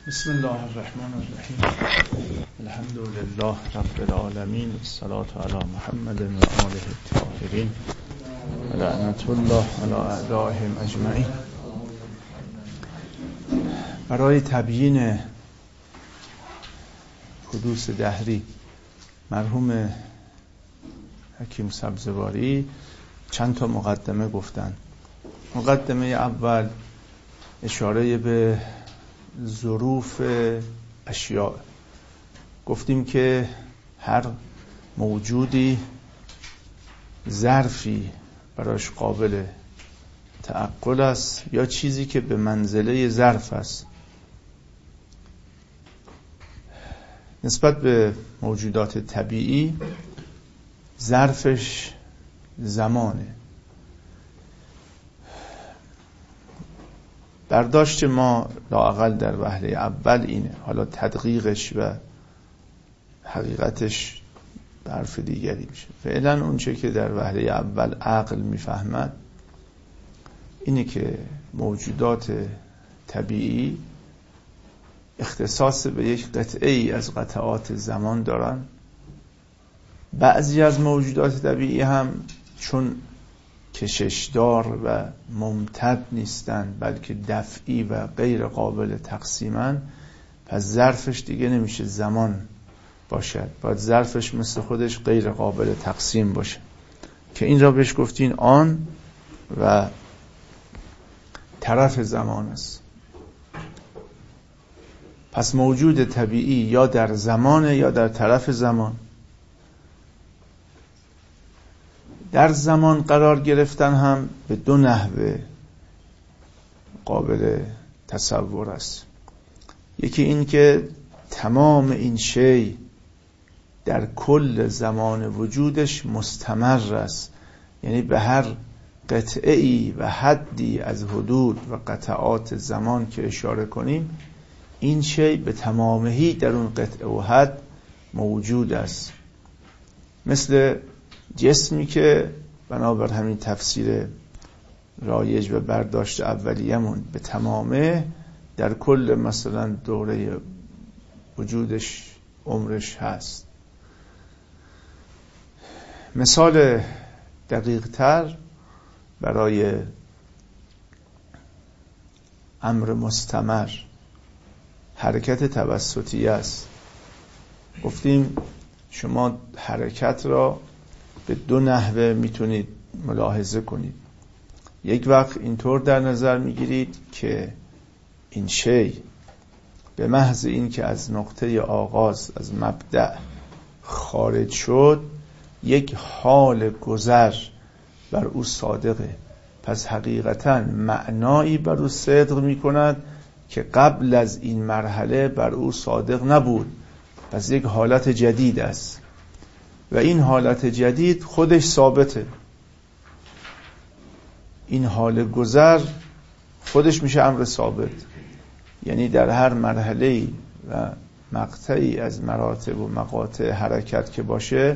بسم الله الرحمن الرحیم. الحمد لله رب العالمین، الصلاة علی محمد و آله الطاهرین و لعنت الله علی اعدائهم اجمعین. برای تبیین حدوث دهری مرحوم حکیم سبزواری چند تا مقدمه گفتن. مقدمه اول اشاره به ظروف اشیاء. گفتیم که هر موجودی ظرفی براش قابل تعقل است یا چیزی که به منزله ظرف است. نسبت به موجودات طبیعی ظرفش زمانه. برداشت ما لااقل در وهله اول اینه، حالا تدقیقش و حقیقتش به حرف دیگری میشه. فعلا اون چه که در وهله اول عقل میفهمد اینه که موجودات طبیعی اختصاص به یک قطعه ای از قطعات زمان دارن. بعضی از موجودات طبیعی هم چون کششدار و ممتد نیستن بلکه دفعی و غیر قابل تقسیمن، پس ظرفش دیگه نمیشه زمان باشد، باید ظرفش مثل خودش غیر قابل تقسیم باشه که این را بهش گفتین آن و طرف زمان است. پس موجود طبیعی یا در زمانه یا در طرف زمان. در زمان قرار گرفتن هم به دو نحوه قابل تصور است. یکی این که تمام این شی در کل زمان وجودش مستمر است، یعنی به هر قطعه‌ای و حدی از حدود و قطعات زمان که اشاره کنیم این شی به تمامهی در اون قطعه و حد موجود است. مثل جسمی که بنابر همین تفسیر رایج و برداشت اولیه‌مون به تمامه در کل مثلا دوره وجودش عمرش هست. مثال دقیق تر برای امر مستمر حرکت توسطی است. گفتیم شما حرکت را به دو نحوه میتونید ملاحظه کنید. یک وقت اینطور در نظر میگیرید که این شی به محض این که از نقطه آغاز از مبدأ خارج شد یک حال گذر بر او صادقه، پس حقیقتا معنایی بر او صدق میکند که قبل از این مرحله بر او صادق نبود، پس یک حالت جدید است و این حالت جدید خودش ثابته. این حال گذر خودش میشه امر ثابت، یعنی در هر مرحله‌ای و مقطعی از مراتب و مقاطع حرکت که باشه،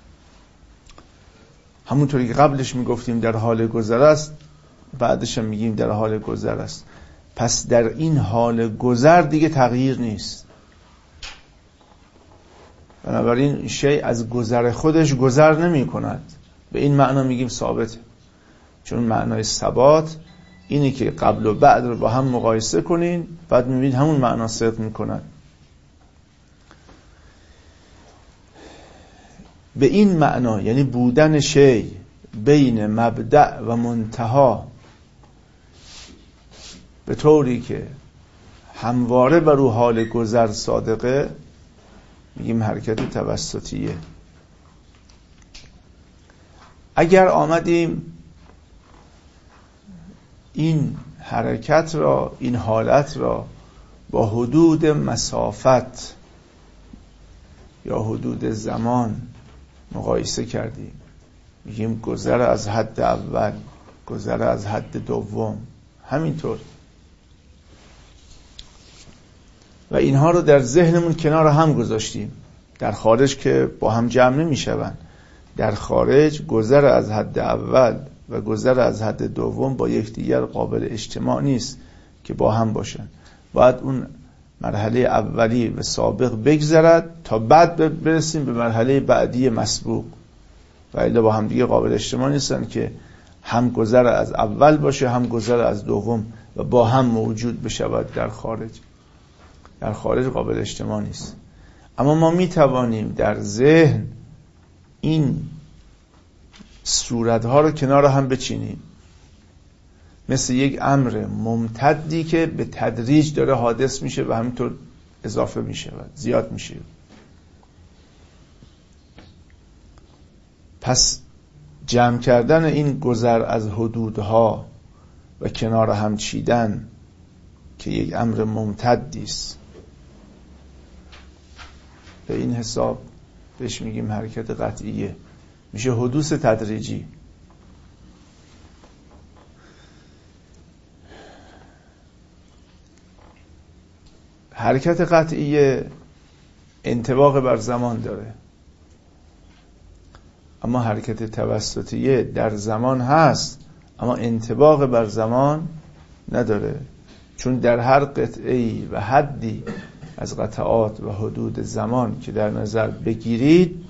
همونطوری که قبلش میگفتیم در حال گذر است، بعدش هم میگیم در حال گذر است. پس در این حال گذر دیگه تغییر نیست، بنابراین شیء از گذر خودش گذر نمی کند. به این معنا میگیم ثابته، چون معنای ثبات اینه که قبل و بعد رو با هم مقایسه کنین، بعد میبینید همون معنا صدق میکنن. به این معنا یعنی بودن شیء بین مبدأ و منتها به طوری که همواره بر او حال گذر صادقه میگیم حرکت توسطیه. اگر آمدیم این حرکت را، این حالت را با حدود مسافت یا حدود زمان مقایسه کردیم، میگیم گذر از حد اول، گذر از حد دوم، همینطور، و اینها رو در ذهنمون کنار هم گذاشتیم. در خارج که با هم جمع نمی شوند. در خارج گذر از حد اول و گذر از حد دوم با یکدیگر قابل اجتماع نیست که با هم باشن. باید اون مرحله اولی و سابق بگذرد تا بعد برسیم به مرحله بعدی مسبوق، و الا با هم دیگه قابل اجتماع نیستن که هم گذر از اول باشه هم گذر از دوم و با هم موجود بشود در خارج. در خارج قابل اجتماع نیست. اما ما می توانیم در ذهن این صورتها رو کنار هم بچینیم، مثل یک امر ممتدی که به تدریج داره حادث میشه و همینطور اضافه میشه و زیاد میشه. پس جمع کردن این گذر از حدودها و کنار هم چیدن که یک امر ممتدی است، به این حساب بهش میگیم حرکت قطعیه، میشه حدوث تدریجی. حرکت قطعیه انطباق بر زمان داره، اما حرکت توسطیه در زمان هست اما انطباق بر زمان نداره، چون در هر قطعه‌ای و حدی از قطعات و حدود زمان که در نظر بگیرید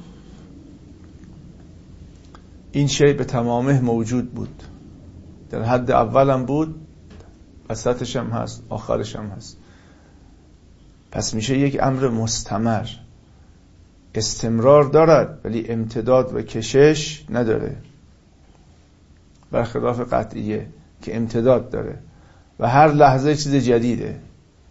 این شی به تمامه موجود بود، در حد اولم بود، وسطش هم هست، آخرش هم هست. پس میشه یک امر مستمر، استمرار دارد ولی امتداد و کشش نداره، برخلاف قطعیه که امتداد داره و هر لحظه چیز جدیده.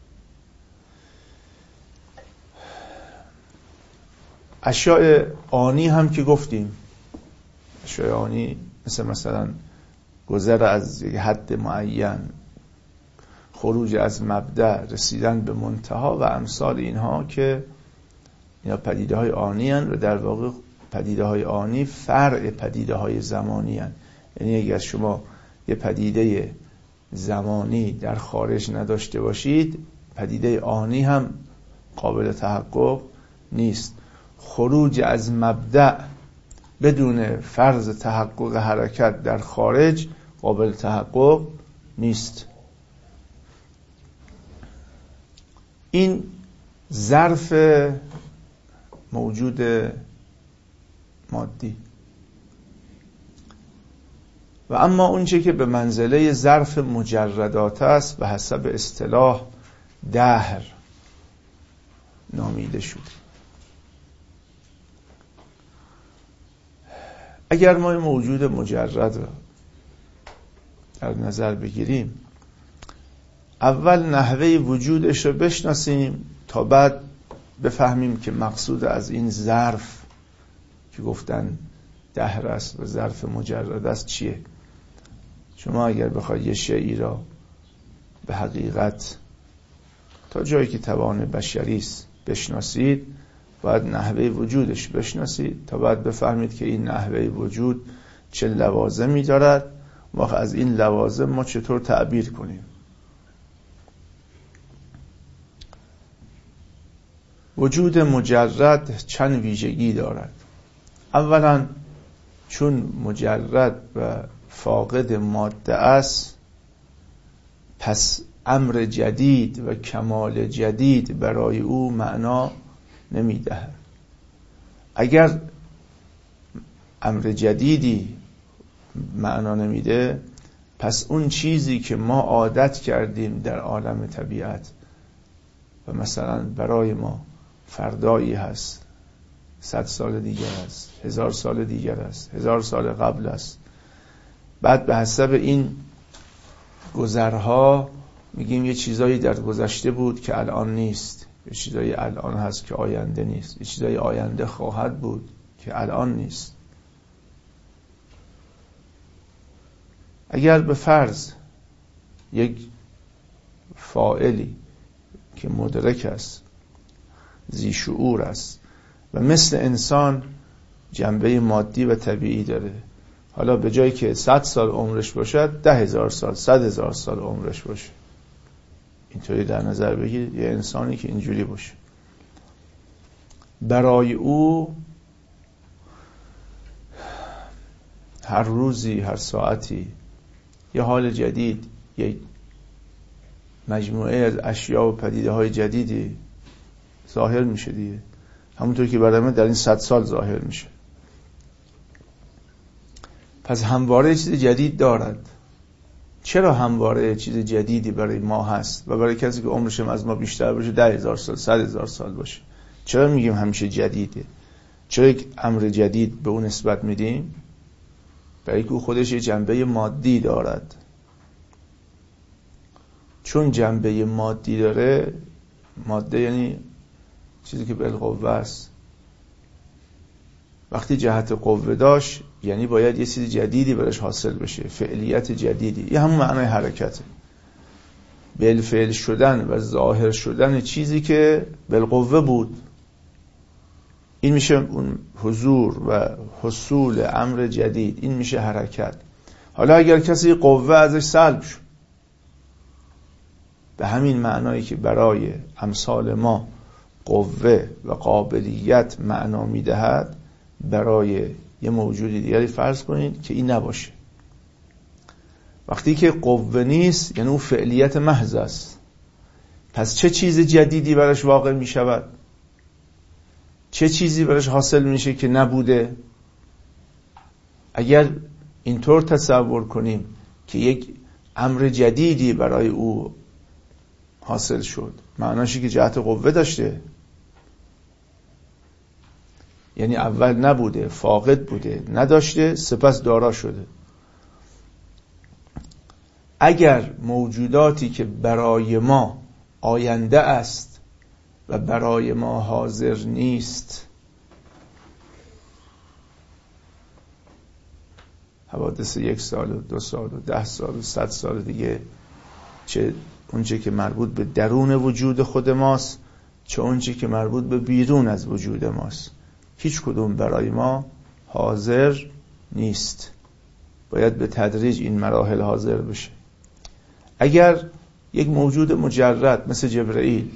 اشیاء آنی هم که گفتیم، اشیاء آنی مثلا گذر از یک حد معین، خروج از مبدأ، رسیدن به منتها و امثال اینها که اینا پدیده های آنی هستند و در واقع پدیده های آنی فرع پدیده های زمانی هستند. یعنی اگر شما یه پدیده زمانی در خارج نداشته باشید، پدیده آنی هم قابل تحقق نیست. خروج از مبدأ بدون فرض تحقق حرکت در خارج قابل تحقق نیست. این ظرف موجود مادی و اما اونچه که به منزله ظرف مجردات است به حسب اصطلاح دهر نامیده شد. اگر ما موجود مجرد را در نظر بگیریم، اول نحوه وجودش رو بشناسیم تا بعد بفهمیم که مقصود از این ظرف که گفتن دهر است و ظرف مجرد است چیه. شما اگر بخواید یه شیئی را به حقیقت تا جایی که توان بشری است بشناسید، باید نحوه وجودش بشناسید تا بعد بفهمید که این نحوه وجود چه لوازمی دارد و از این لوازم ما چطور تعبیر کنیم. وجود مجرد چند ویژگی دارد. اولا چون مجرد و فاقد ماده است، پس امر جدید و کمال جدید برای او معنا نمیدهد. اگر امر جدیدی معنا نمیده، پس اون چیزی که ما عادت کردیم در عالم طبیعت و مثلا برای ما فردایی هست، 100 سال دیگر است، 1000 سال دیگر است، 1000 سال قبل است، بعد به حسب این گذرها میگیم یه چیزایی در گذشته بود که الان نیست، یه چیزایی الان هست که آینده نیست، یه چیزایی آینده خواهد بود که الان نیست. اگر به فرض یک فاعلی که مدرک است، ذی شعور است و مثل انسان جنبه مادی و طبیعی داره، حالا به جایی که 100 سال عمرش باشد 10,000 سال 100,000 سال عمرش باشه، اینطوری در نظر بگیرید یه انسانی که اینجوری باشه، برای او هر روزی هر ساعتی یه حال جدید، یک مجموعه از اشیاء و پدیده های جدیدی ظاهر میشه دیگه، همونطور که برای من در این 100 سال ظاهر میشه. پس همواره چیز جدید دارد. چرا همواره چیز جدیدی برای ما هست و برای کسی که عمرش از ما بیشتر باشه 10,000 سال 100,000 سال باشه؟ چرا میگیم همیشه جدیده؟ چرا یک امر جدید به اون نسبت میدیم؟ برای که او خودش یه جنبه مادی دارد. چون جنبه مادی داره، ماده یعنی چیزی که بالقوه است، وقتی جهت قوه داشت یعنی باید یه چیز جدیدی برش حاصل بشه، فعلیت جدیدی. یه همون معنای حرکته، بالفعل شدن و ظاهر شدن چیزی که بالقوه بود. این میشه اون حضور و حصول امر جدید، این میشه حرکت. حالا اگر کسی قوه ازش سلب شد، به همین معنایی که برای امثال ما قوه و قابلیت معنا میدهد، برای یه موجود دیگری فرض کنید که این نباشه. وقتی که قوه نیست یعنی اون فعلیت محض است. پس چه چیز جدیدی برش واقع می شود؟ چه چیزی برش حاصل میشه که نبوده؟ اگر اینطور تصور کنیم که یک امر جدیدی برای او حاصل شد، معناشه که جهت قوه داشته، یعنی اول نبوده، فاقد بوده، نداشته، سپس دارا شده. اگر موجوداتی که برای ما آینده است و برای ما حاضر نیست، حوادث 1 سال و 2 سال و 10 سال و 100 سال دیگه، چه اونچه که مربوط به درون وجود خود ماست، چه اونچه که مربوط به بیرون از وجود ماست، هیچ کدوم برای ما حاضر نیست. باید به تدریج این مراحل حاضر بشه. اگر یک موجود مجرد مثل جبرئیل،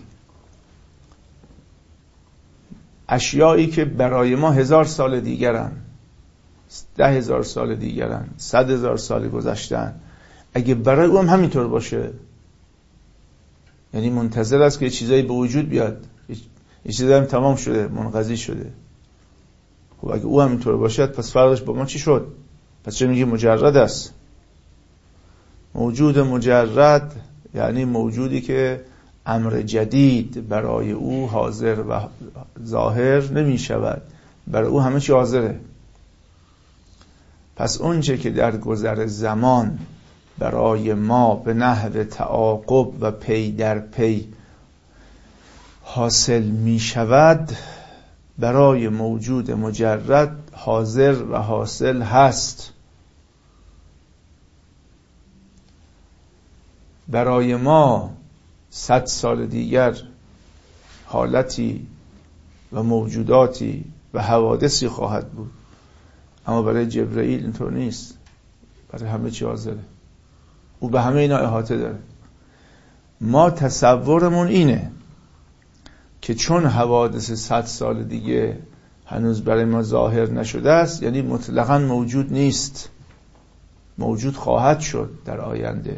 اشیایی که برای ما 1000 سال دیگرن، 10,000 سال دیگرن، 100,000 سال گذشتن، اگه برای او هم همینطور باشه، یعنی منتظر است که چیزایی به وجود بیاد، یه چیزایی هم تمام شده، منقضی شده. خب اگه او هم اینطور باشد، پس فرقش با ما چی شد؟ پس چه میگه مجرد است؟ موجود مجرد یعنی موجودی که امر جدید برای او حاضر و ظاهر نمی شود، برای او همه چی حاضره. پس اونچه که در گذر زمان برای ما به نحو تعاقب و پی در پی حاصل می شود، برای موجود مجرد حاضر و حاصل هست. برای ما 100 سال دیگر حالتی و موجوداتی و حوادثی خواهد بود، اما برای جبرئیل اینطور نیست. برای همه چی حاضره، او به همه اینا احاطه داره. ما تصورمون اینه که چون حوادث 100 سال دیگه هنوز برای ما ظاهر نشده است، یعنی مطلقاً موجود نیست، موجود خواهد شد در آینده.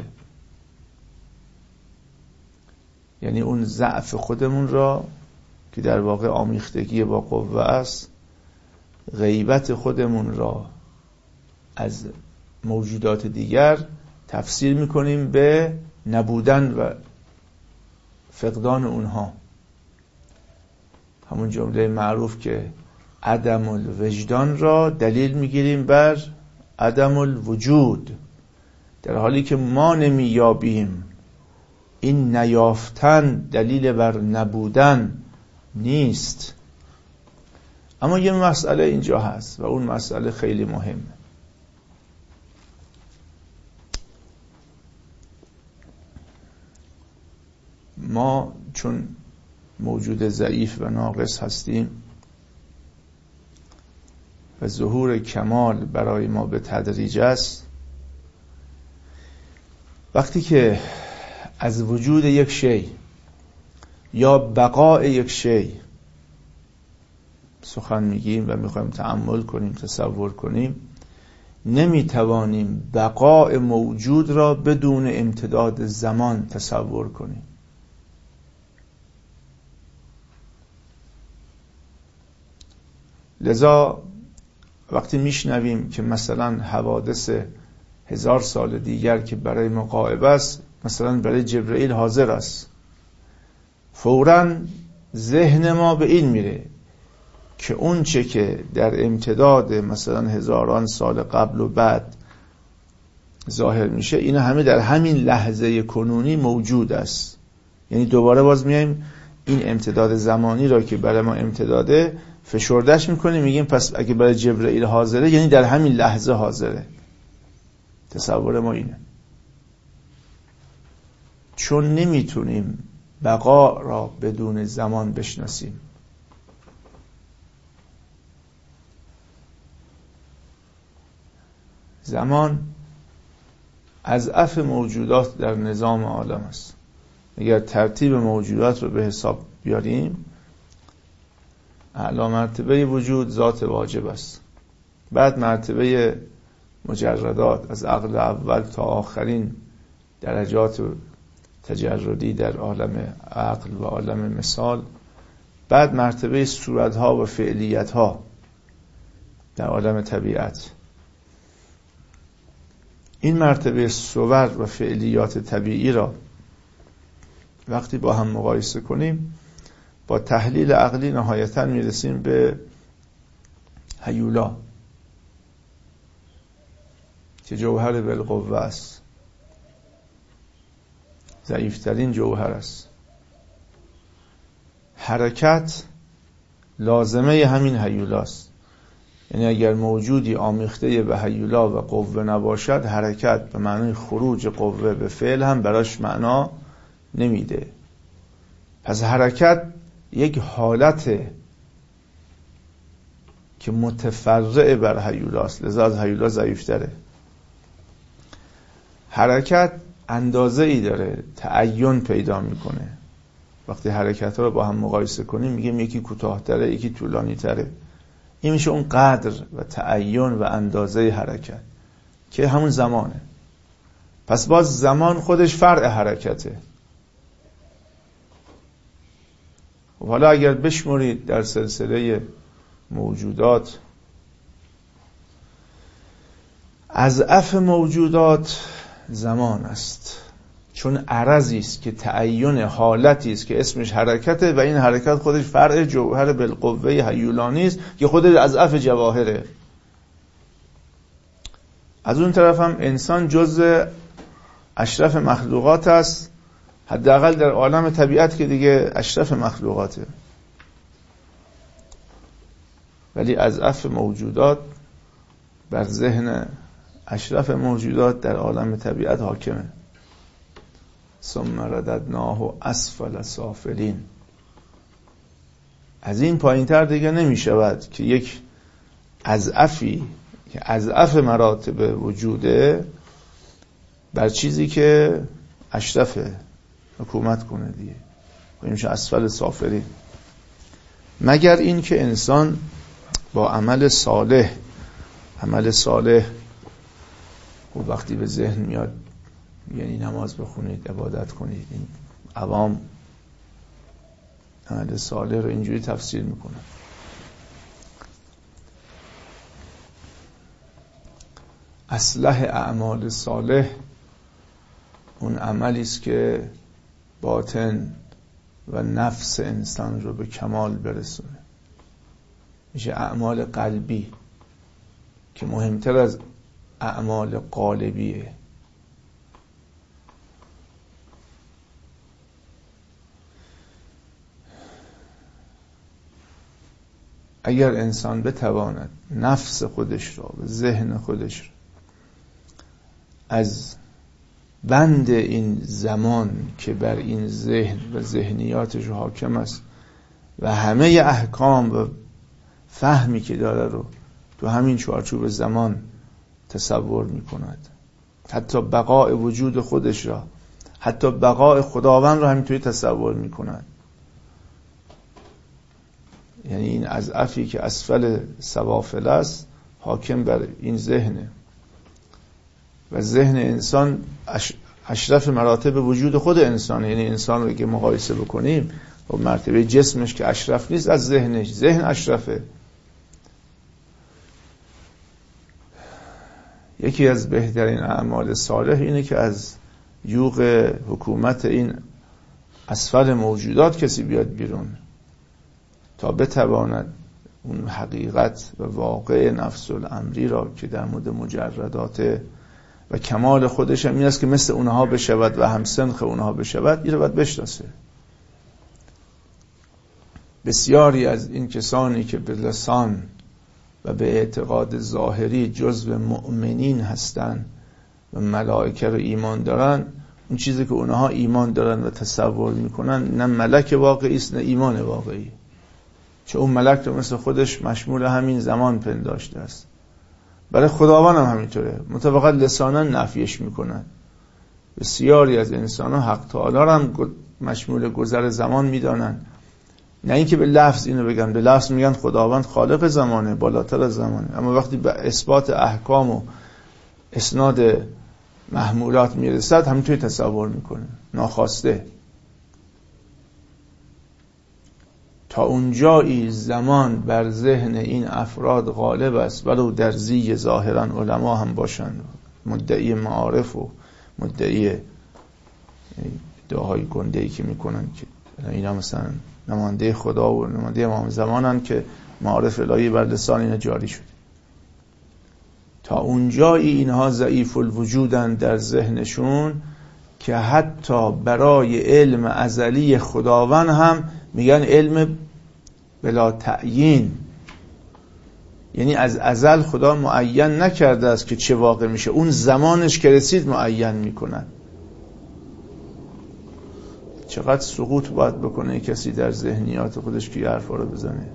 یعنی اون ضعف خودمون را که در واقع آمیختگی با قوه است، غیبت خودمون را از موجودات دیگر تفسیر میکنیم به نبودن و فقدان اونها. همون جمله معروف که عدم الوجدان را دلیل میگیریم بر عدم الوجود، در حالی که ما نمیابیم. این نیافتن دلیل بر نبودن نیست. اما یه مسئله اینجا هست و اون مسئله خیلی مهمه. ما چون موجود ضعیف و ناقص هستیم و ظهور کمال برای ما به تدریج است، وقتی که از وجود یک شی یا بقای یک شی سخن میگیم و میخوایم تأمل کنیم، تصور کنیم، نمیتوانیم بقاء موجود را بدون امتداد زمان تصور کنیم. لذا وقتی میشنویم که مثلا حوادث 1000 سال دیگر که برای ما غائب است، مثلا برای جبرئیل حاضر است، فوراً ذهن ما به این میره که اون چه که در امتداد مثلا هزاران سال قبل و بعد ظاهر میشه، اینا همه در همین لحظه کنونی موجود است. یعنی دوباره باز میایم این امتداد زمانی را که برای ما امتداده فشردش میکنیم، میگیم پس اگه برای جبرئیل حاضره یعنی در همین لحظه حاضره. تصور ما اینه، چون نمیتونیم بقا را بدون زمان بشناسیم. زمان اضعف موجودات در نظام عالم است. اگر ترتیب موجودات رو به حساب بیاریم، اعلی مرتبه وجود ذات واجب است، بعد مرتبه مجردات از عقل اول تا آخرین درجات تجردی در عالم عقل و عالم مثال، بعد مرتبه صورتها و فعلیتها در عالم طبیعت. این مرتبه صور و فعلیات طبیعی را وقتی با هم مقایسه کنیم، با تحلیل عقلی نهایتاً میرسیم به هیولا که جوهر بالقوه است، ضعیفترین جوهر است. حرکت لازمه همین هیولاست. یعنی اگر موجودی آمیخته به هیولا و قوه نباشد، حرکت به معنی خروج قوه به فعل هم براش معنا نمیده. پس حرکت یک حالته که متفرع بر هیولاست، لذا از هیولا ضعیفتره. حرکت اندازه ای داره، تعین پیدا میکنه. وقتی حرکت ها رو با هم مقایسه کنیم میگیم یکی کوتاه‌تره یکی طولانی تره. این میشه اون قدر و تعین و اندازه حرکت که همون زمانه. پس باز زمان خودش فرع حرکته. و حالا اگر بشمرید در سلسله موجودات، اضعف موجودات زمان است، چون عرضی است که تعین حالتی است که اسمش حرکته و این حرکت خودش فرع جوهر بالقوه هیولانی است که خودش اضعف جواهره. از اون طرف هم انسان جزء اشرف مخلوقات است، حداقل در عالم طبیعت که دیگه اشرف مخلوقاته، ولی اضعف موجودات بر ذهن اشرف موجودات در عالم طبیعت حاکمه. ثم رددناه اسفل سافلین. از این پایین تر دیگه نمی شود که یک اضعفی که اضعف مراتب وجوده بر چیزی که اشرفه حکومت کنه دیگه، و میشه اسفل سافلین. مگر این که انسان با عمل صالح و وقتی به ذهن میاد یعنی نماز بخونید، عبادت کنید، این عوام عمل صالح رو اینجوری تفسیر میکنن. اصلح اعمال صالح اون عملی است که باطن و نفس انسان رو به کمال برسونه. میشه اعمال قلبی که مهمتر از اعمال قالبیه. اگر انسان بتواند نفس خودش را و ذهن خودش را از بند این زمان که بر این ذهن و ذهنیاتش حاکم است و همه احکام و فهمی که داره رو تو همین چارچوب زمان تصور میکند، حتی بقاء وجود خودش را، حتی بقاء خداوند رو همینطوری تصور میکند، یعنی این اضعفی که اسفل سوافل است حاکم بر این ذهنه. و ذهن انسان اشرف مراتب وجود خود انسانه. یعنی انسان رو که مقایسه بکنیم و مرتبه جسمش که اشرف نیست از ذهنش، ذهن اشرفه. یکی از بهترین اعمال صالح اینه که از یوغ حکومت این اسفل موجودات کسی بیاد بیرون تا بتواند اون حقیقت و واقع نفس الامری را که در مورد مجردات و کمال خودش هم این است که مثل اونها بشود و همسنخ اونها بشود، این رو باید بشناسه. بسیاری از این کسانی که به لسان و به اعتقاد ظاهری جزو مؤمنین هستند و ملائکه رو ایمان دارن، اون چیزی که اونها ایمان دارن و تصور میکنن نه ملک واقعی است نه ایمان واقعی، چون اون ملک رو مثل خودش مشمول همین زمان پنداشته است. برای خداوند هم همینطوره، فقط لسانا نفیش میکنن. بسیاری از انسان ها حق تعالی هم مشمول گذر زمان میدانن، نه اینکه به لفظ اینو بگن، به لفظ میگن خداوند خالق زمانه، بالاتر از زمانه، اما وقتی به اثبات احکام و اسناد محمولات میرسد همینطوری تصور میکنه ناخواسته. تا اونجایی زمان بر ذهن این افراد غالب است، ولو در زی ظاهرا علما هم باشند، مدعی معارف و مدعی ادعاهای گنده‌ای که میکنن که اینا مثلا نماینده خدا و نماینده امام زمانن که معارف الهی بر لسان اینا جاری شده. تا اونجایی اینها ضعیف الوجودن در ذهنشون که حتی برای علم ازلی خداوند هم میگن علم بلا تعیین، یعنی از ازل خدا معین نکرده است که چه واقع میشه، اون زمانش که رسید معین میکنن. چقدر سقوط باید بکنه کسی در ذهنیات خودش که حرفا رو بزنه.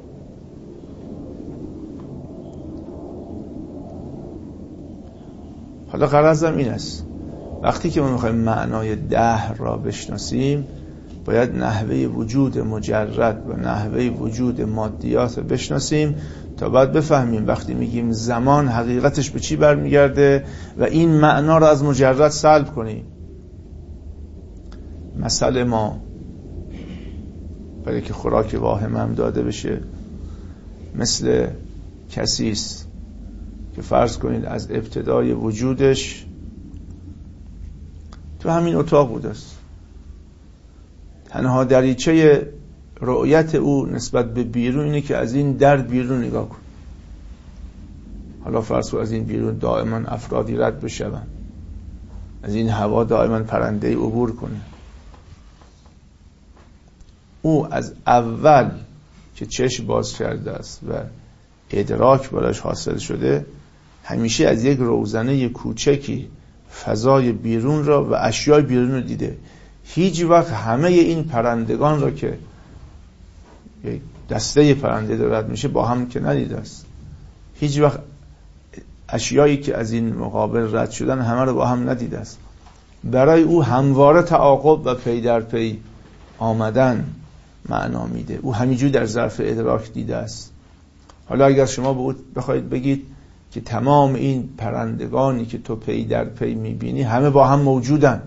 حالا غرضم این است وقتی که ما میخوایم معنای دهر را بشناسیم باید نحوه وجود مجرد و نحوه وجود مادیات رو بشناسیم تا بعد بفهمیم وقتی میگیم زمان حقیقتش به چی برمیگرده و این معنا را از مجرد سلب کنیم. مثل ما برای که خوراک واهم هم داده بشه مثل کسی است که فرض کنید از ابتدای وجودش تو همین اتاق بوده است، تنها دریچه رؤیت او نسبت به بیرون اینه که از این در بیرون نگاه کن. حالا فرض کن از این بیرون دائما افرادی رد بشون، از این هوا دائما پرنده‌ای عبور کنه. او از اول که چشم باز کرده است و ادراک براش حاصل شده همیشه از یک روزنه کوچکی فضای بیرون را و اشیای بیرون رو دیده. هیچ وقت همه این پرندگان را که یک دسته پرنده دارد میشه با هم که ندیده است. هیچ وقت اشیایی که از این مقابل رد شدن همه رو با هم ندیده است. برای او همواره تعاقب و پی در پی آمدن معنا میده. او همینجوری در ظرف ادراک دیده است. حالا اگر شما به او بخواید بگید که تمام این پرندگانی که تو پی در پی میبینی همه با هم موجودن،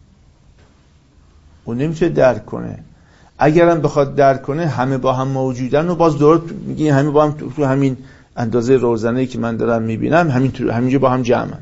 او نمیتونه درک کنه. اگرم بخواد درک کنه همه با هم موجودن و باز درست میگی همه با هم تو همین اندازه روزنه‌ای که من دارم میبینم همینجا با هم جمعن.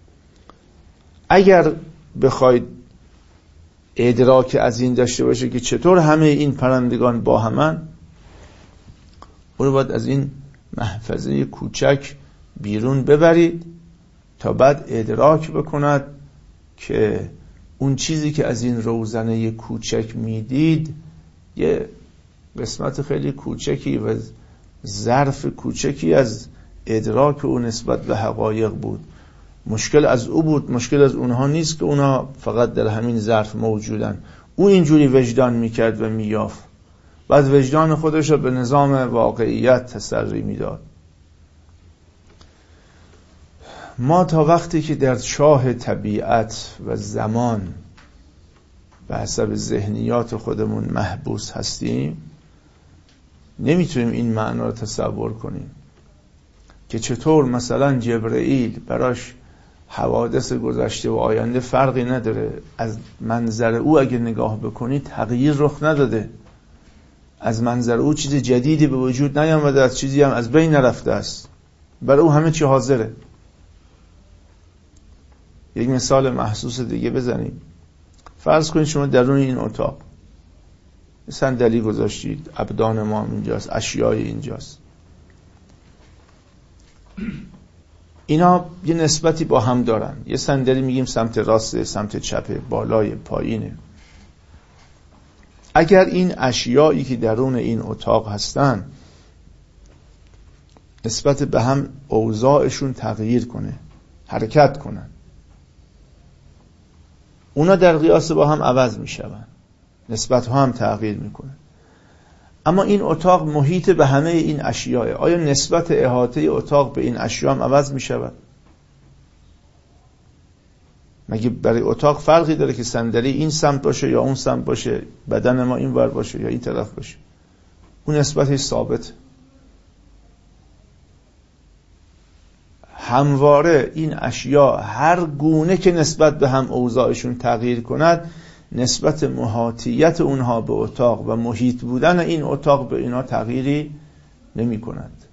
اگر بخواید ادراک از این داشته باشه که چطور همه این پرندگان با همن، او رو باید از این محفظه کوچک بیرون ببرید تا بعد ادراک بکند که اون چیزی که از این روزنه کوچک میدید یه قسمت خیلی کوچکی و ظرف کوچکی از ادراک او نسبت به حقایق بود. مشکل از او بود، مشکل از اونها نیست که اونها فقط در همین ظرف موجودن. او اینجوری وجدان میکرد و میافت، بعد وجدان خودش رو به نظام واقعیت تسری میداد. ما تا وقتی که در چاه طبیعت و زمان به حسب ذهنیات خودمون محبوس هستیم نمیتونیم این معنا رو تصور کنیم که چطور مثلا جبرئیل براش حوادث گذشته و آینده فرقی نداره. از منظر او اگه نگاه بکنی تغییر رخ نداده، از منظر او چیز جدیدی به وجود نیامده، از چیزی هم از بین نرفته است، برای او همه چی حاضره. یک مثال محسوس دیگه بزنیم. فرض کنید شما درون این اتاق صندلی گذاشتید، ابدان ما اینجاست، اشیای اینجاست، اینا یه نسبتی با هم دارن. یه صندلی میگیم سمت راست، سمت چپه، بالای، پایینه. اگر این اشیایی که درون این اتاق هستن نسبت به هم اوضاعشون تغییر کنه، حرکت کنن، اونا در قیاس با هم عوض میشون، نسبت ها هم تغییر میکنه. اما این اتاق محیط به همه این اشیاء، آیا نسبت احاطه اتاق به این اشیاء هم عوض میشود؟ مگه برای اتاق فرقی داره که صندلی این سمت باشه یا اون سمت باشه، بدن ما این ور باشه یا این طرف باشه؟ اون نسبتش ثابت. همواره این اشیاء هر گونه که نسبت به هم اوضاعشون تغییر کند، نسبت محاطیت اونها به اتاق و محیط بودن این اتاق به اینا تغییری نمی کند.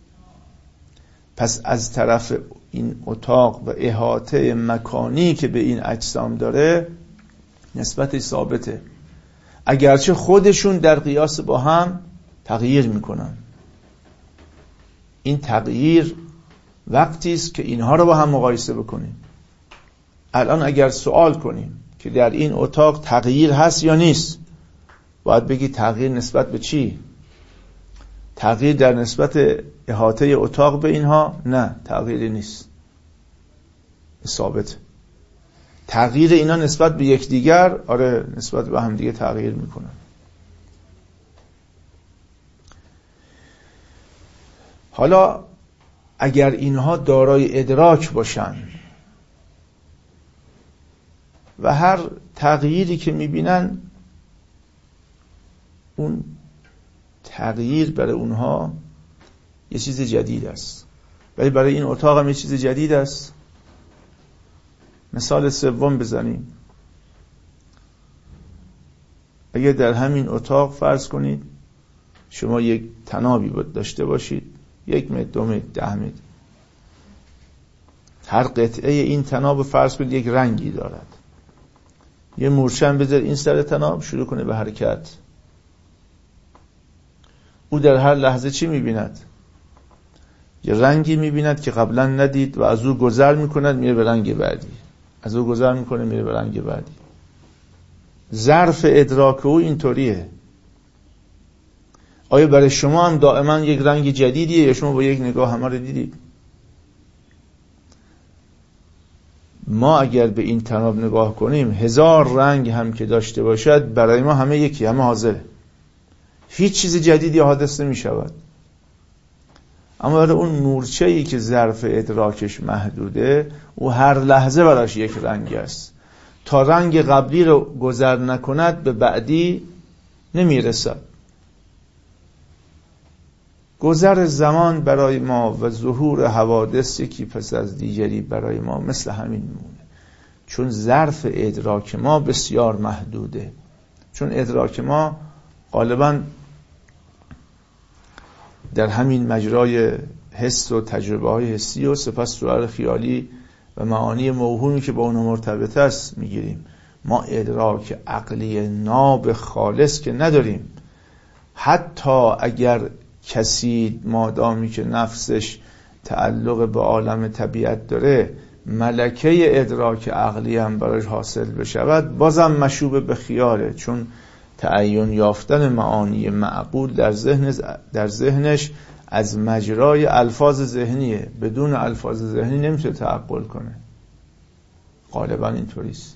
پس از طرف این اتاق و احاطه مکانی که به این اجسام داره نسبتش ثابته، اگرچه خودشون در قیاس با هم تغییر میکنن. این تغییر وقتی است که اینها رو با هم مقایسه بکنیم. الان اگر سوال کنیم که در این اتاق تغییر هست یا نیست، باید بگی تغییر نسبت به چی؟ تغییر در نسبت احاطه اتاق به اینها؟ نه، تغییری نیست، ثابت. تغییر اینا نسبت به یکدیگر، آره، نسبت به هم دیگه تغییر میکنن. حالا اگر اینها دارای ادراک باشن و هر تغییری که میبینن اون تغییر برای اونها یه چیز جدید است، ولی برای این اتاق هم یه چیز جدید است. مثال سوم بزنیم. اگر در همین اتاق فرض کنید شما یک طنابی داشته باشید، 1 متر، 2 متر، 10 متر، هر قطعه این طناب فرض کنید یک رنگی دارد. یه مورچه بذار این سر طناب، شروع کنه به حرکت. او در هر لحظه چی می‌بیند؟ یه رنگی می‌بیند که قبلا ندید و از او گذر می‌کند میره به رنگ بعدی، از او گذر می‌کنه میره به رنگ بعدی. ظرف ادراک او اینطوریه. آیا برای شما هم دائما یک رنگ جدیدیه یا شما با یک نگاه همه رو دیدید؟ ما اگر به این طناب نگاه کنیم 1000 رنگ هم که داشته باشد برای ما همه یکی، همه حاضره، هیچ چیز جدیدی حادث نمی شود. اما برای اون مورچه‌ای که ظرف ادراکش محدوده، او هر لحظه براش یک رنگ است. تا رنگ قبلی رو گذر نکند به بعدی نمیرسد. گذر زمان برای ما و ظهور حوادث یکی پس از دیگری برای ما مثل همین میمونه، چون ظرف ادراک ما بسیار محدوده. چون ادراک ما غالباً در همین مجرای حس و تجربه های حسی و سپس صور خیالی و معانی موهومی که با اونها مرتبط است میگیریم. ما ادراک عقلی ناب خالص که نداریم. حتی اگر کسی مادامی که نفسش تعلق به عالم طبیعت داره ملکه ادراک عقلی هم براش حاصل بشود، بازم مشوب به خیاله، چون تعین یافتن معانی معقول در ذهنش از مجرای الفاظ ذهنیه. بدون الفاظ ذهنی نمیشه تعقل کنه، غالبا اینطوریست.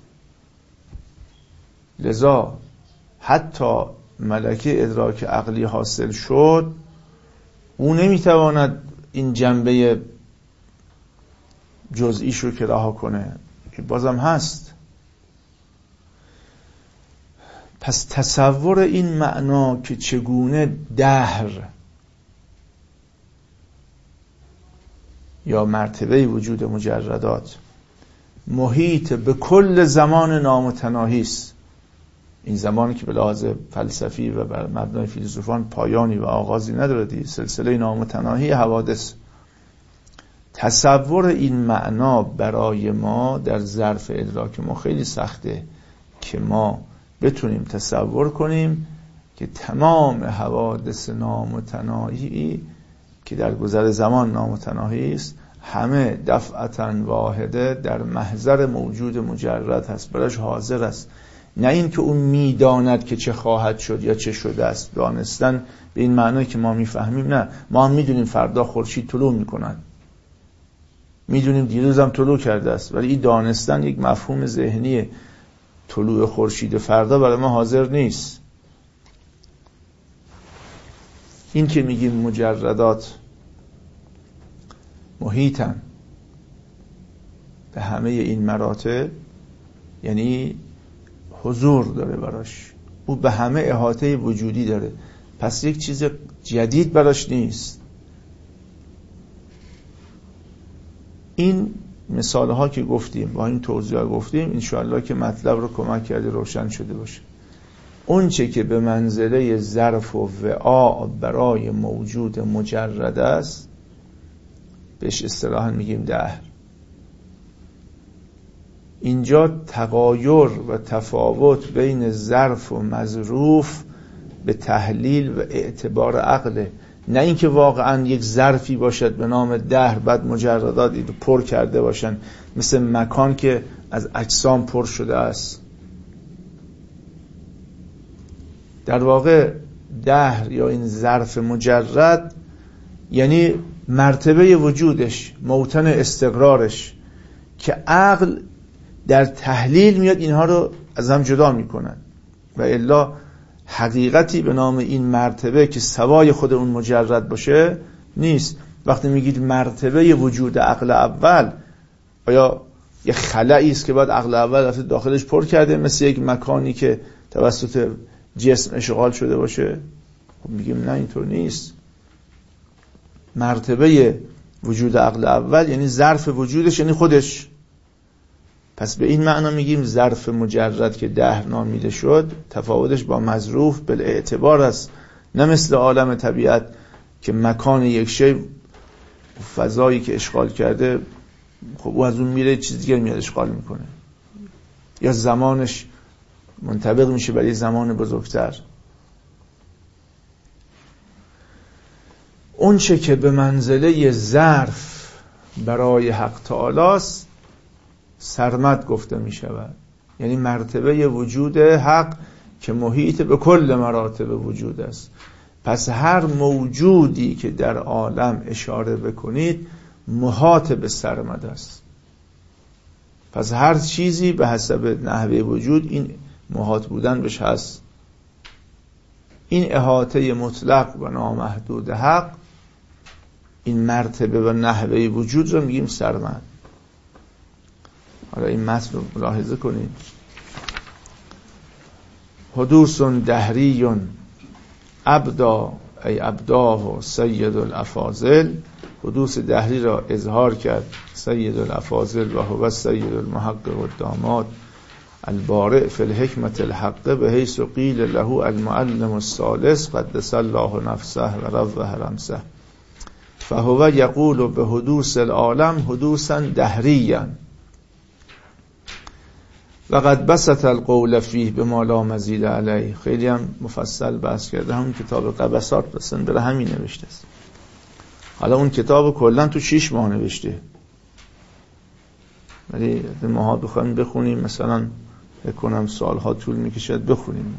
لذا حتی ملکه ادراک عقلی حاصل شد، او نمیتواند این جنبه جزئیش رو که رها کنه، بازم هست. پس تصور این معنا که چگونه دهر یا مرتبه وجود مجردات محیط به کل زمان نامتناهی است. این زمانی که به لحاظ فلسفی و بر مبنای فیلسوفان پایانی و آغازی نداره دیگه، سلسله نامتناهی حوادث. تصور این معنا برای ما در ظرف ادراک ما خیلی سخته که ما بتونیم تصور کنیم که تمام حوادث نامتناهی که در گذر زمان نامتناهی است همه دفعتاً واحده در محضر موجود مجرد هست، برایش حاضر است. نه این که اون میداند که چه خواهد شد یا چه شده است. دانستن به این معنی که ما میفهمیم، نه، ما هم میدونیم فردا خورشید طلوع میکند، میدونیم دیروز هم طلوع کرده است، ولی این دانستن یک مفهوم ذهنی طلوع خورشید فردا برای ما حاضر نیست. این که میگیم مجردات محیطن به همه این مراتب، یعنی حضور داره براش، او به همه احاطه وجودی داره، پس یک چیز جدید براش نیست. این مثال ها که گفتیم، با این توضیح ها گفتیم، انشاءالله که مطلب رو کمک کرده روشن شده باشه. اون چه که به منزله ظرف و وعاء برای موجود مجرد است بهش اصطلاحاً میگیم دهر. اینجا تغایر و تفاوت بین ظرف و مظروف به تحلیل و اعتبار عقله، نه اینکه واقعاً یک ظرفی باشد به نام دهر بعد مجردات پر کرده باشن، مثل مکان که از اجسام پر شده است. در واقع دهر یا این ظرف مجرد یعنی مرتبه وجودش، موطن استقرارش، که عقل در تحلیل میاد اینها رو از هم جدا میکنن و الا حقیقتی به نام این مرتبه که سوای خود اون مجرد باشه نیست. وقتی میگید مرتبه وجود عقل اول، آیا یه خلایی است که بعد عقل اول رفته داخلش پر کرده مثل یک مکانی که توسط جسم اشغال شده باشه؟ خب میگیم نه، اینطور نیست. مرتبه وجود عقل اول یعنی ظرف وجودش، یعنی خودش. پس به این معنا میگیم ظرف مجرد که دهر نامیده شد تفاوتش با مظروف بالاعتبار است، نه مثل عالم طبیعت که مکان یک شی، فضایی که اشغال کرده، خب او از اون میره چیز دیگه میاد اشغال میکنه، یا زمانش منطبق میشه برای زمان بزرگتر. اون چه که به منزله ظرف برای حق تعالی است سرمد گفته می شود، یعنی مرتبه وجود حق که محیط به کل مراتب وجود است. پس هر موجودی که در عالم اشاره بکنید محاط به سرمد است. پس هر چیزی به حسب نحوه وجود این محاط بودن بهش هست. این احاطه مطلق و نامحدود حق، این مرتبه و نحوه وجود رو میگیم سرمد. حالا این متن رو ملاحظه کنید. حدوث دهری ابدا ای ابداه سید الافاضل، حدوث دهری را اظهار کرد سید الافاضل و هو سید المحقق الداماد البارئ فی الحکمت الحق به حیث قیل له المعلم الثالث قدس الله نفسه و روح رمسه فهو یقول به حدوث العالم حدوثا دهریا و قد بسط القول فیه به ما لا مزید علیه. خیلی هم مفصل بحث کرده، همون کتاب قبسات بسن برای همین نوشته است. حالا اون کتاب کلا تو 6 ماه نوشته، ولی ماها بخوایم بخونیم مثلا بکنم سالها طول میکشد بخونیم.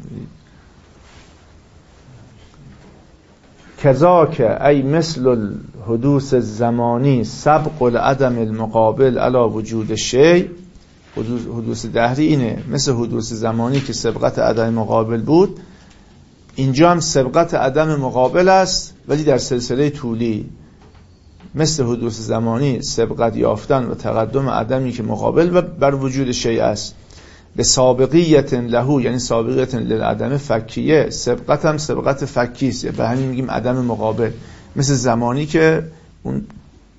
کذاک ای مثل الحدوث الزمانی سبق العدم المقابل علی وجود شیء. حدوث دهری اینه، مثل حدوث زمانی که سبقت عدم مقابل بود، اینجا هم سبقت عدم مقابل است ولی در سلسله طولی. مثل حدوث زمانی سبقت یافتن و تقدم عدمی که مقابل و بر وجود شیء است. به سابقیت له یعنی سابقیت للعدم فکیه، سبقت هم سبقت فکی است، به همین میگیم عدم مقابل. مثل زمانی که اون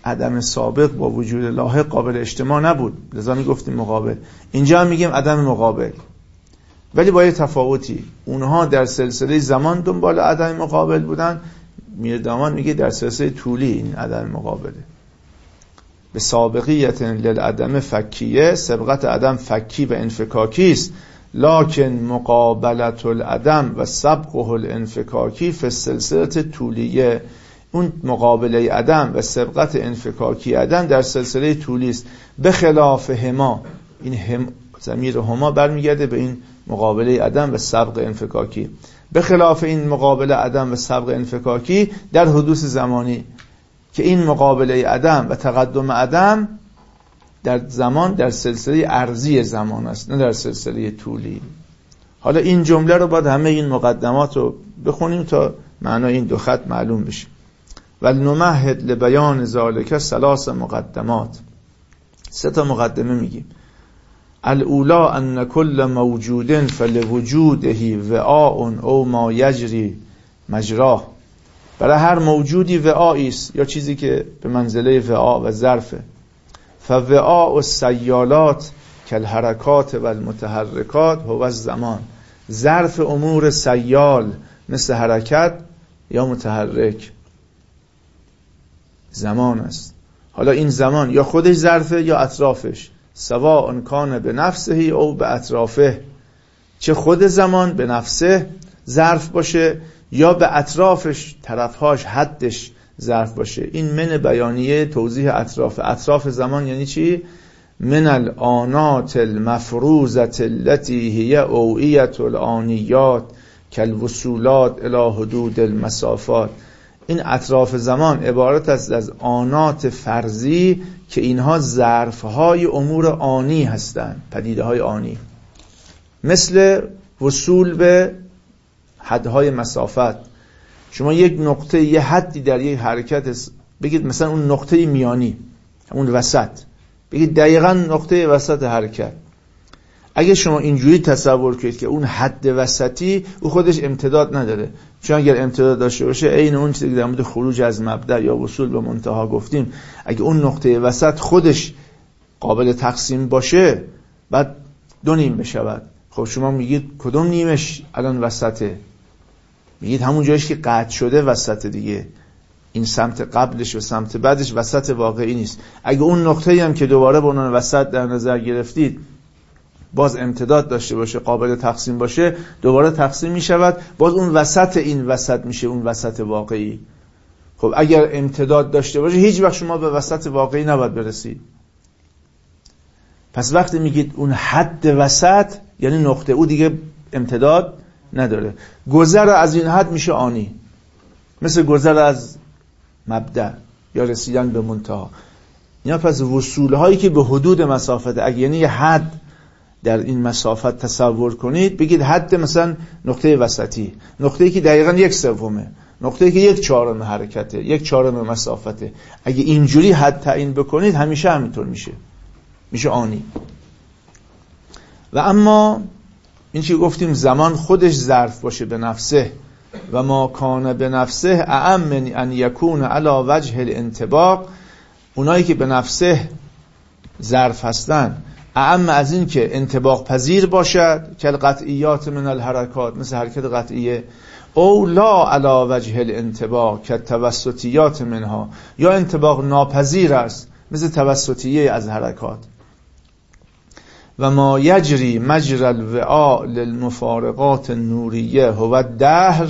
عدم سابق با وجود لاحق قابل اجتماع نبود، لذا میگفتیم مقابل. اینجا هم میگیم عدم مقابل، ولی با یه تفاوتی. اونها در سلسله زمان دنبال عدم مقابل بودن، میردامان میگه در سلسله طولی این عدم مقابله. به سابقیت للعدم فکیه، سبقت عدم فکی و انفکاکی است، لکن مقابلت العدم و سبقه الانفکاکی فی السلسله طولیه. اون مقابله عدم و سبقت انفکاکی عدم در سلسله طولی است. به خلاف هما، این ضمیر هما برمیگرده به این مقابله عدم و سبق انفکاکی. به خلاف این مقابله عدم و سبق انفکاکی در حدوث زمانی، که این مقابله عدم و تقدم عدم در زمان در سلسله عرضی زمان است، نه در سلسله طولی. حالا این جمله رو باید همه این مقدمات رو بخونیم تا معنای این دو خط معلوم بشه. ولنمهد لبیان ذالک ثلاث مقدمات. 3 مقدمه میگیم. الاولا ان کل موجود فلوجوده وعاء او ما یجری مجراه. برای هر موجودی وعایی است یا چیزی که به منزله وعا و ظرفه. فوعاء السیالات کالحرکات و المتحرکات هو الزمان. ظرف امور سیال مثل حرکت یا متحرک زمان است. حالا این زمان یا خودش ظرفه یا اطرافش، سواء کان به نفسه او به اطرافه، چه خود زمان به نفسه ظرف باشه یا به اطرافش، طرفهاش، حدش ظرف باشه. این من بیانیه توضیح اطراف زمان یعنی چی؟ من الآنات المفروزة التي هي اوعیة الآنیات کالوصولات الی حدود المسافات. این اطراف زمان عبارت است از آنات فرضی که اینها ظرفهای امور آنی هستند، پدیده های آنی، مثل وصول به حدهای مسافت. شما یک نقطه، یه حدی در یک حرکت بگید، مثلا اون نقطه میانی، اون وسط، بگید دقیقاً نقطه وسط حرکت. اگه شما اینجوری تصور کنید که اون حد وسطی او خودش امتداد نداره، چون اگر امتداد داشته باشه عین اون چیزی که در مورد خروج از مبدأ یا وصول به منتها گفتیم، اگه اون نقطه وسط خودش قابل تقسیم باشه بعد 2 نیم بشود. خب شما میگید کدوم نیمش الان وسطه؟ میگید همون جایش که قطع شده وسط دیگه، این سمت قبلش و سمت بعدش وسط واقعی نیست. اگه اون نقطه‌ای هم که دوباره به عنوان وسط در نظر گرفتید باز امتداد داشته باشه، قابل تقسیم باشه، دوباره تقسیم می شود، باز اون وسط این وسط میشه اون وسط واقعی. خب اگر امتداد داشته باشه هیچ وقت شما به وسط واقعی نباید برسید. پس وقتی میگید اون حد وسط یعنی نقطه، او دیگه امتداد نداره. گذر از این حد میشه آنی، مثل گذر از مبدأ یا رسیدن به منتها. یا پس وصول هایی که به حدود مسافت، اگه یعنی یه حد در این مسافت تصور کنید، بگید حد مثلا نقطه وسطی، نقطه‌ای که دقیقاً 1/3، نقطه‌ای که 1/4 حرکته، 1/4 مسافته. اگه اینجوری حد تعیین بکنید همیشه همینطور میشه آنی. و اما این چی گفتیم، زمان خودش ظرف باشه به نفسه، و ما کان به نفسه اعم من ان یکون علی وجه الانطباق. اونایی که به نفسه ظرف هستن اعم از این که انطباق پذیر باشد، که القطعیات من الحرکات، مثل حرکت قطعیه، او لا علی وجه الانطباق که توسطیات منها، یا انطباق ناپذیر است مثل توسطیه از حرکات. و ما یجری مجرى الوعاء للمفارقات النوریه هو الدهر.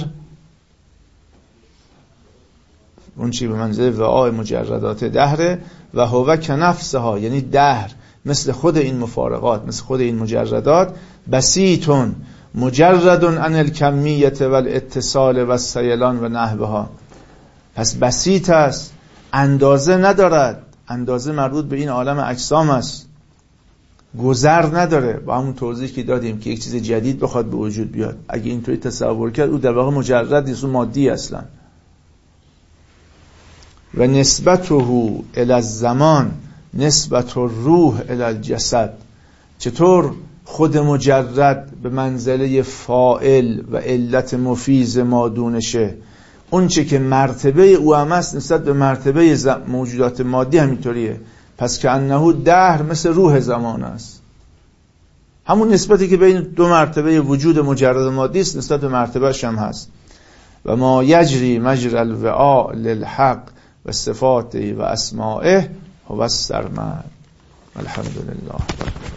اون چی به منزله وعاء مجردات دهره، و هو کنفسها یعنی دهر، مثل خود این مفارقات، مثل خود این مجردات، بسیطون مجردون عن الکمیت و الاتصال و السیلان و نحوها. پس بسیط است، اندازه ندارد، اندازه مربوط به این عالم اجسام است، گذر نداره. با همون توضیح که دادیم که یک چیز جدید بخواد به وجود بیاد، اگه اینطوری تصور کرد او در واقع مجرد نیست، او مادی اصلا. و نسبته الی الزمان نسبت الروح الی الجسد. چطور خود مجرد به منزله فاعل و علت مفیز مادونشه، اون چه که مرتبه او هم است نسبت به مرتبه موجودات مادی همینطوریه. پس که انه دهر مثل روح زمان است. همون نسبتی که بین دو مرتبه وجود مجرد مادی است نسبت به مرتبهش هم هست. و ما یجری مجرى الوعاء للحق و صفاته و اسمائه هو السرمد. الحمدلله.